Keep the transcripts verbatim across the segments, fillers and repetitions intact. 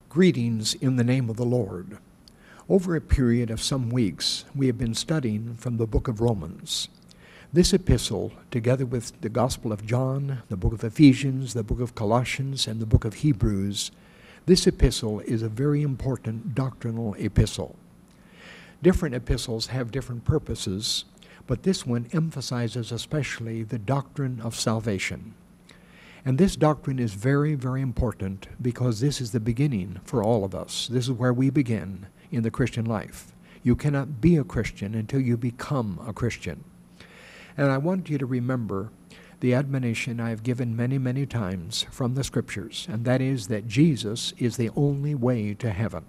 Greetings in the name of the Lord. Over a period of some weeks, we have been studying from the book of Romans. This epistle, together with the Gospel of John, the book of Ephesians, the book of Colossians, and the book of Hebrews, this epistle is a very important doctrinal epistle. Different epistles have different purposes, but this one emphasizes especially the doctrine of salvation. And this doctrine is very, very important because this is the beginning for all of us. This is where we begin in the Christian life. You cannot be a Christian until you become a Christian. And I want you to remember the admonition I have given many, many times from the Scriptures, and that is that Jesus is the only way to heaven.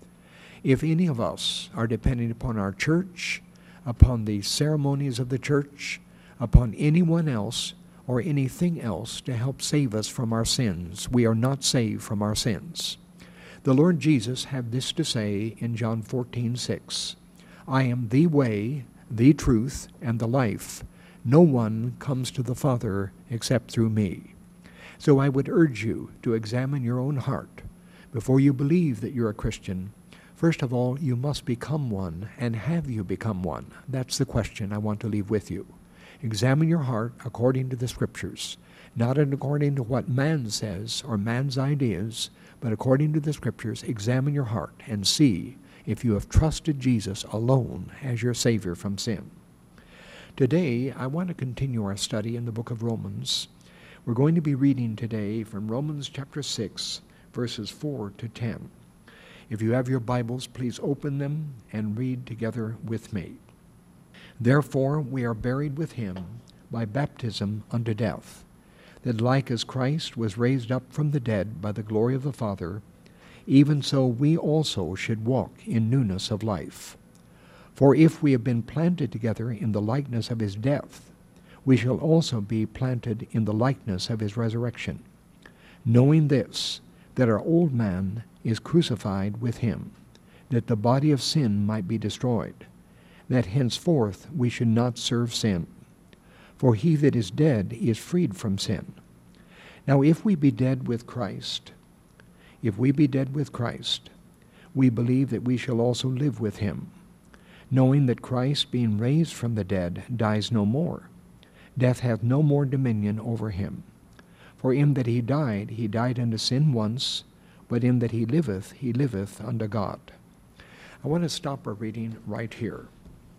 If any of us are depending upon our church, upon the ceremonies of the church, upon anyone else, or anything else to help save us from our sins, we are not saved from our sins. The Lord Jesus had this to say in John fourteen six, I am the way, the truth, and the life. No one comes to the Father except through me. So I would urge you to examine your own heart. Before you believe that you're a Christian, first of all, you must become one, and have you become one? That's the question I want to leave with you. Examine your heart according to the Scriptures, not according to what man says or man's ideas, but according to the Scriptures. Examine your heart and see if you have trusted Jesus alone as your Savior from sin. Today, I want to continue our study in the book of Romans. We're going to be reading today from Romans chapter six, verses four to ten. If you have your Bibles, please open them and read together with me. Therefore we are buried with him by baptism unto death, that like as Christ was raised up from the dead by the glory of the Father, even so we also should walk in newness of life. For if we have been planted together in the likeness of his death, we shall also be planted in the likeness of his resurrection, knowing this, that our old man is crucified with him, that the body of sin might be destroyed, that henceforth we should not serve sin. For he that is dead is freed from sin. Now if we be dead with Christ, if we be dead with Christ, we believe that we shall also live with him, knowing that Christ, being raised from the dead, dies no more. Death hath no more dominion over him. For in that he died, he died unto sin once, but in that he liveth, he liveth unto God. I want to stop our reading right here.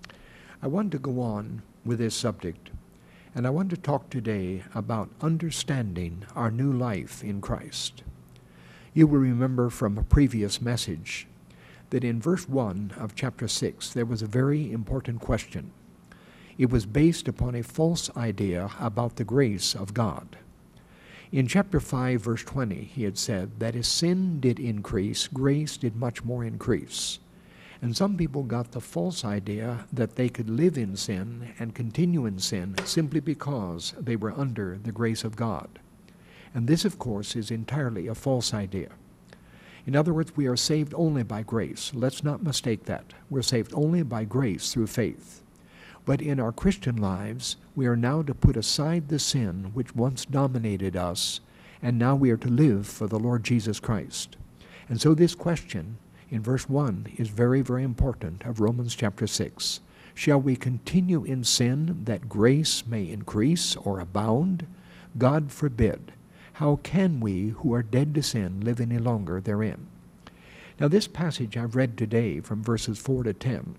I want to go on with this subject, and I want to talk today about understanding our new life in Christ. You will remember from a previous message that in verse one of chapter six there was a very important question. It was based upon a false idea about the grace of God. In chapter five, verse twenty, he had said that as sin did increase, grace did much more increase. And some people got the false idea that they could live in sin and continue in sin simply because they were under the grace of God. And this, of course, is entirely a false idea. In other words, we are saved only by grace. Let's not mistake that. We're saved only by grace through faith. But in our Christian lives, we are now to put aside the sin which once dominated us, and now we are to live for the Lord Jesus Christ. And so this question in verse one is very, very important of Romans chapter six. Shall we continue in sin that grace may increase or abound? God forbid. How can we who are dead to sin live any longer therein? Now this passage I've read today from verses four to ten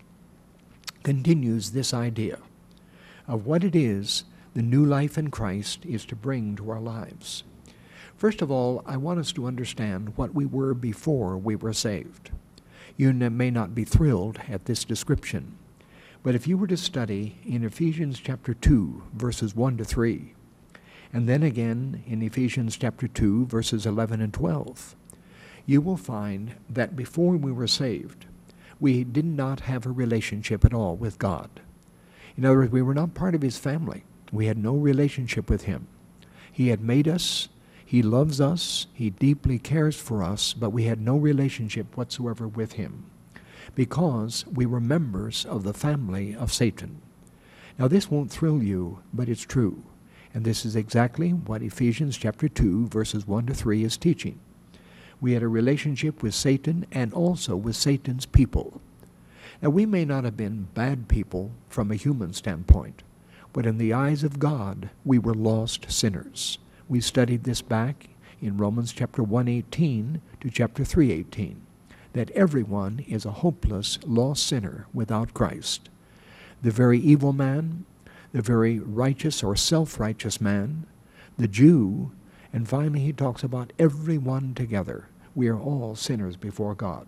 continues this idea of what it is the new life in Christ is to bring to our lives. First of all, I want us to understand what we were before we were saved. You may not be thrilled at this description, but if you were to study in Ephesians chapter two, verses one to three, and then again in Ephesians chapter two, verses eleven and twelve, you will find that before we were saved, we did not have a relationship at all with God. In other words, we were not part of his family. We had no relationship with him. He had made us. He loves us. He deeply cares for us, but we had no relationship whatsoever with him because we were members of the family of Satan. Now this won't thrill you, but it's true. And this is exactly what Ephesians chapter two, verses one to three is teaching. We had a relationship with Satan and also with Satan's people. Now, we may not have been bad people from a human standpoint, but in the eyes of God, we were lost sinners. We studied this back in Romans chapter one eighteen to chapter three eighteen, that everyone is a hopeless, lost sinner without Christ. The very evil man, the very righteous or self-righteous man, the Jew, and finally he talks about everyone together. We are all sinners before God.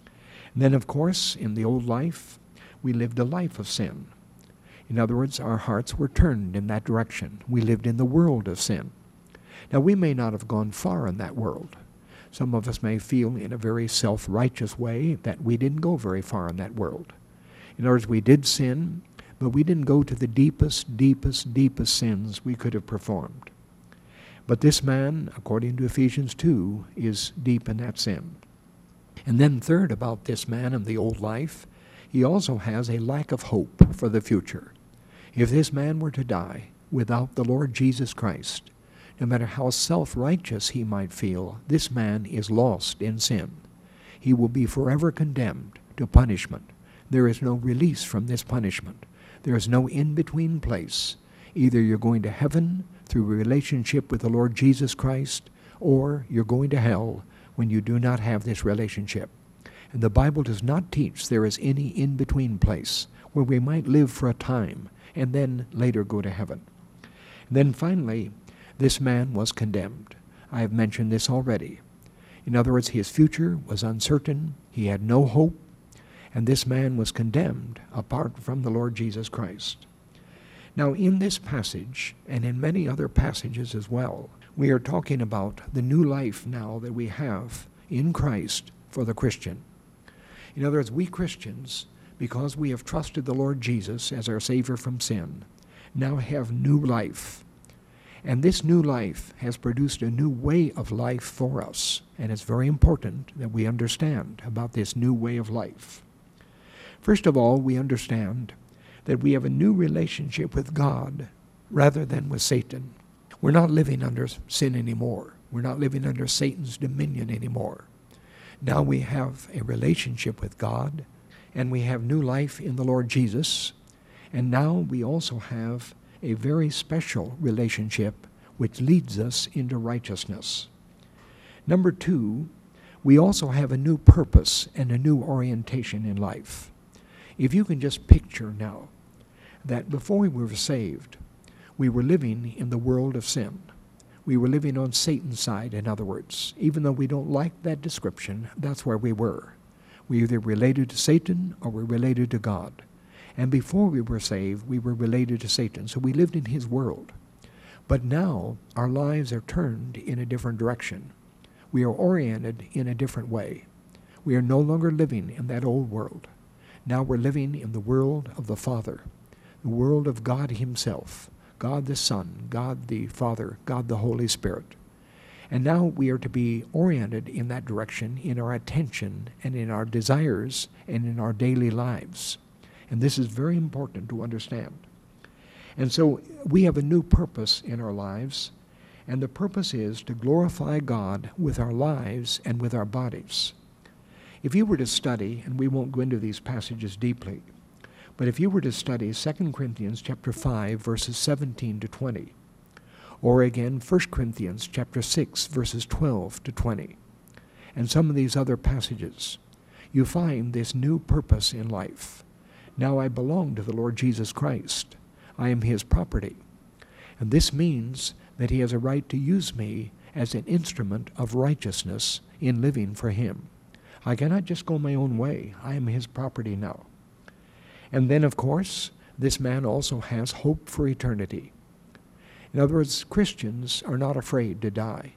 And then, of course, in the old life, we lived a life of sin. In other words, our hearts were turned in that direction. We lived in the world of sin. Now, we may not have gone far in that world. Some of us may feel in a very self-righteous way that we didn't go very far in that world. In other words, we did sin, but we didn't go to the deepest, deepest, deepest sins we could have performed. But this man, according to Ephesians two, is deep in that sin. And then third about this man in the old life, he also has a lack of hope for the future. If this man were to die without the Lord Jesus Christ, no matter how self-righteous he might feel, this man is lost in sin. He will be forever condemned to punishment. There is no release from this punishment. There is no in-between place. Either you're going to heaven through a relationship with the Lord Jesus Christ, or you're going to hell when you do not have this relationship. And the Bible does not teach there is any in-between place where we might live for a time and then later go to heaven. And then finally, this man was condemned. I have mentioned this already. In other words, his future was uncertain. He had no hope. And this man was condemned apart from the Lord Jesus Christ. Now, in this passage, and in many other passages as well, we are talking about the new life now that we have in Christ for the Christian. In other words, we Christians, because we have trusted the Lord Jesus as our Savior from sin, now have new life. And this new life has produced a new way of life for us. And it's very important that we understand about this new way of life. First of all, we understand that we have a new relationship with God rather than with Satan. We're not living under sin anymore. We're not living under Satan's dominion anymore. Now we have a relationship with God, and we have new life in the Lord Jesus, and now we also have a very special relationship which leads us into righteousness. Number two, we also have a new purpose and a new orientation in life. If you can just picture now that before we were saved, we were living in the world of sin. We were living on Satan's side, in other words. Even though we don't like that description, that's where we were. We either related to Satan or we related to God. And before we were saved, we were related to Satan. So we lived in his world. But now our lives are turned in a different direction. We are oriented in a different way. We are no longer living in that old world. Now we're living in the world of the Father, the world of God himself, God the Son, God the Father, God the Holy Spirit. And now we are to be oriented in that direction in our attention and in our desires and in our daily lives. And this is very important to understand. And so we have a new purpose in our lives, and the purpose is to glorify God with our lives and with our bodies. If you were to study, and we won't go into these passages deeply, but if you were to study Second Corinthians chapter five, verses seventeen to twenty, or again First Corinthians chapter six, verses twelve to twenty, and some of these other passages, you find this new purpose in life. Now I belong to the Lord Jesus Christ. I am his property. And this means that he has a right to use me as an instrument of righteousness in living for him. I cannot just go my own way. I am his property now. And then, of course, this man also has hope for eternity. In other words, Christians are not afraid to die.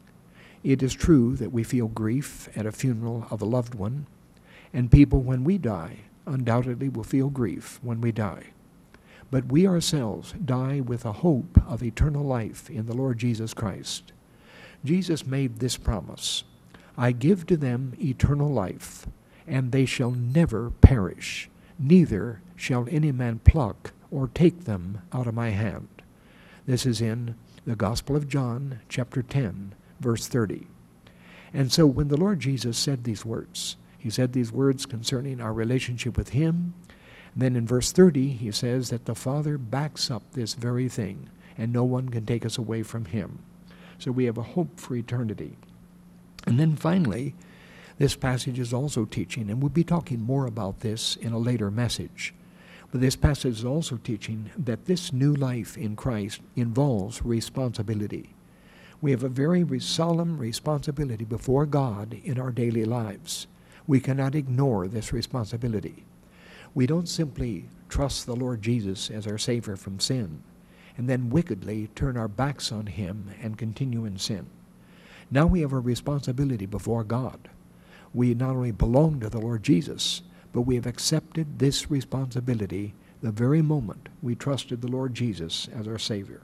It is true that we feel grief at a funeral of a loved one, and people, when we die, undoubtedly will feel grief when we die. But we ourselves die with a hope of eternal life in the Lord Jesus Christ. Jesus made this promise, I give to them eternal life, and they shall never perish, neither shall any man pluck or take them out of my hand. This is in the Gospel of John, chapter ten, verse thirty. And so when the Lord Jesus said these words, he said these words concerning our relationship with him. And then in verse thirty, he says that the Father backs up this very thing, and no one can take us away from him. So we have a hope for eternity. And then finally, this passage is also teaching, and we'll be talking more about this in a later message, but this passage is also teaching that this new life in Christ involves responsibility. We have a very solemn responsibility before God in our daily lives. We cannot ignore this responsibility. We don't simply trust the Lord Jesus as our Savior from sin and then wickedly turn our backs on him and continue in sin. Now we have a responsibility before God. We not only belong to the Lord Jesus, but we have accepted this responsibility the very moment we trusted the Lord Jesus as our Savior.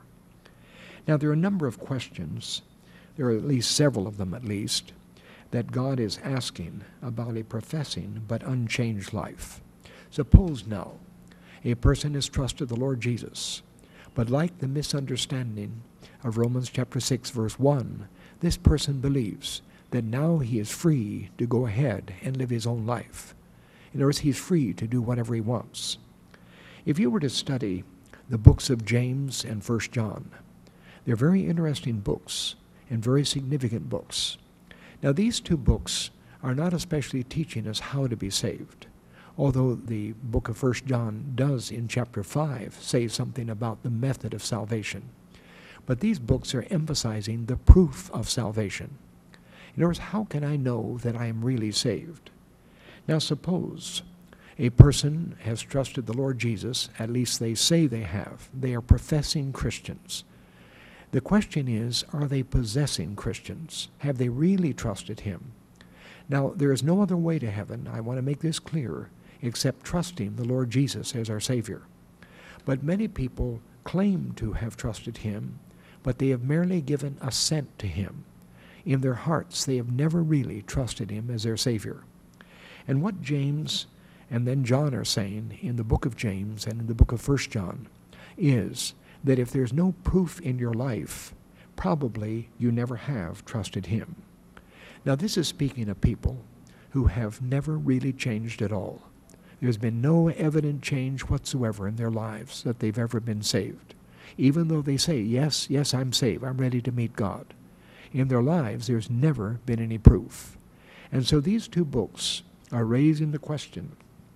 Now there are a number of questions, there are at least several of them at least, that God is asking about a professing but unchanged life. Suppose now a person has trusted the Lord Jesus, but like the misunderstanding of Romans chapter six verse one, this person believes that now he is free to go ahead and live his own life. In other words, he's free to do whatever he wants. If you were to study the books of James and First John, they're very interesting books and very significant books. Now these two books are not especially teaching us how to be saved, although the book of First John does in chapter five say something about the method of salvation. But these books are emphasizing the proof of salvation. In other words, how can I know that I am really saved? Now suppose a person has trusted the Lord Jesus, at least they say they have. They are professing Christians. The question is, are they possessing Christians? Have they really trusted him? Now, there is no other way to heaven, I want to make this clear, except trusting the Lord Jesus as our Savior. But many people claim to have trusted him, but they have merely given assent to him. In their hearts, they have never really trusted him as their Savior. And what James and then John are saying in the book of James and in the book of First John is that if there's no proof in your life, probably you never have trusted him. Now this is speaking of people who have never really changed at all. There's been no evident change whatsoever in their lives that they've ever been saved. Even though they say, yes, yes, I'm saved, I'm ready to meet God. In their lives, there's never been any proof. And so these two books are raising the question,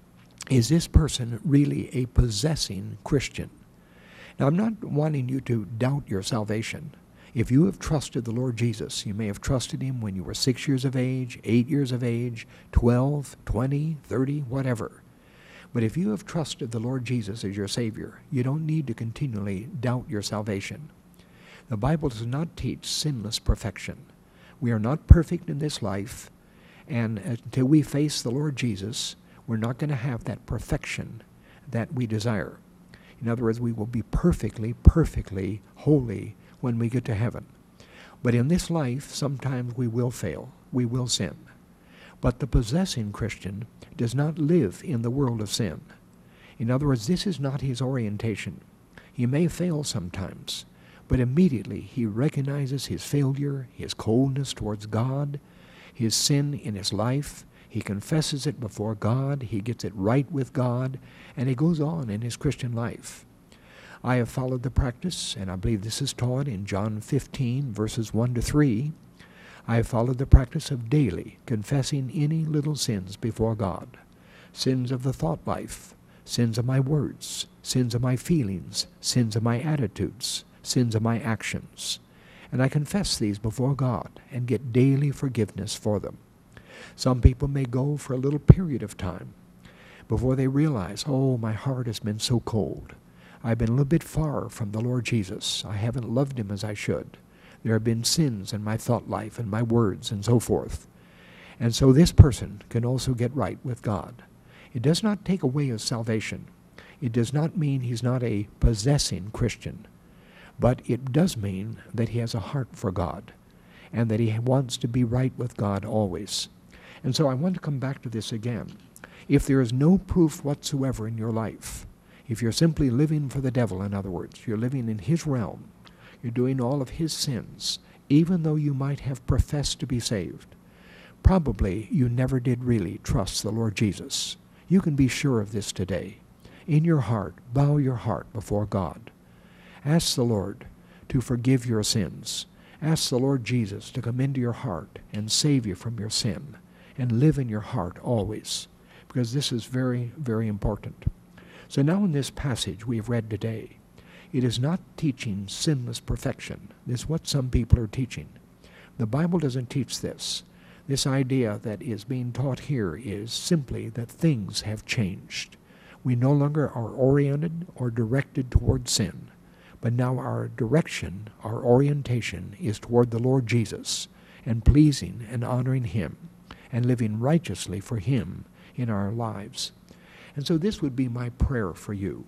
is this person really a possessing Christian? Now, I'm not wanting you to doubt your salvation. If you have trusted the Lord Jesus, you may have trusted him when you were six years of age, eight years of age, twelve, twenty, thirty, whatever. But if you have trusted the Lord Jesus as your Savior, you don't need to continually doubt your salvation. The Bible does not teach sinless perfection. We are not perfect in this life, and until we face the Lord Jesus, we're not going to have that perfection that we desire. In other words, we will be perfectly, perfectly holy when we get to heaven. But in this life, sometimes we will fail. We will sin. But the possessing Christian does not live in the world of sin. In other words, this is not his orientation. He may fail sometimes, but immediately he recognizes his failure, his coldness towards God, his sin in his life. He confesses it before God, he gets it right with God, and he goes on in his Christian life. I have followed the practice, and I believe this is taught in John fifteen, verses one to three. I have followed the practice of daily confessing any little sins before God. Sins of the thought life, sins of my words, sins of my feelings, sins of my attitudes, sins of my actions. And I confess these before God and get daily forgiveness for them. Some people may go for a little period of time before they realize, oh, my heart has been so cold. I've been a little bit far from the Lord Jesus. I haven't loved him as I should. There have been sins in my thought life and my words and so forth. And so this person can also get right with God. It does not take away his salvation. It does not mean he's not a possessing Christian. But it does mean that he has a heart for God and that he wants to be right with God always. And so I want to come back to this again. If there is no proof whatsoever in your life, if you're simply living for the devil, in other words, you're living in his realm, you're doing all of his sins, even though you might have professed to be saved, Probably you never did really trust the Lord Jesus. You can be sure of this today. In your heart, bow your heart before God. Ask the Lord to forgive your sins. Ask the Lord Jesus to come into your heart and save you from your sin and live in your heart always, because this is very, very important. So now in this passage we have read today, it is not teaching sinless perfection. This is what some people are teaching. The Bible doesn't teach this. This idea that is being taught here is simply that things have changed. We no longer are oriented or directed toward sin, but now our direction, our orientation is toward the Lord Jesus and pleasing and honoring Him and living righteously for Him in our lives. And so this would be my prayer for you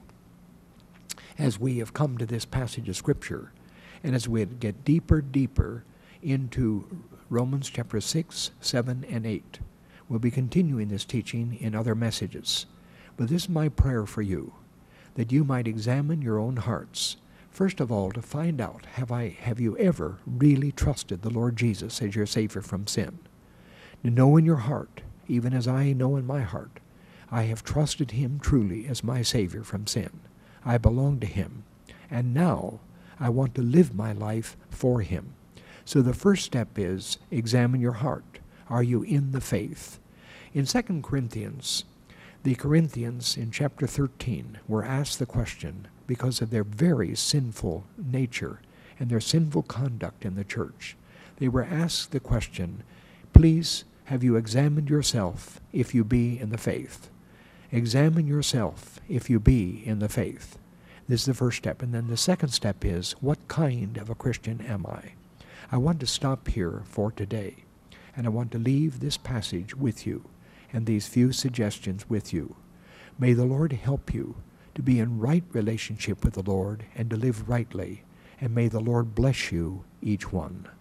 as we have come to this passage of Scripture and as we get deeper, deeper into Romans chapter six, seven, and eight. We'll be continuing this teaching in other messages. But this is my prayer for you, that you might examine your own hearts. First of all, to find out, have I, have you ever really trusted the Lord Jesus as your Savior from sin? To know in your heart, even as I know in my heart, I have trusted Him truly as my Savior from sin. I belong to Him, and now I want to live my life for Him. So the first step is examine your heart. Are you in the faith? In Second Corinthians, the Corinthians in chapter thirteen were asked the question because of their very sinful nature and their sinful conduct in the church. They were asked the question, please, have you examined yourself if you be in the faith? Examine yourself if you be in the faith. This is the first step. And then the second step is, what kind of a Christian am I? I want to stop here for today, and I want to leave this passage with you and these few suggestions with you. May the Lord help you to be in right relationship with the Lord and to live rightly, and may the Lord bless you, each one.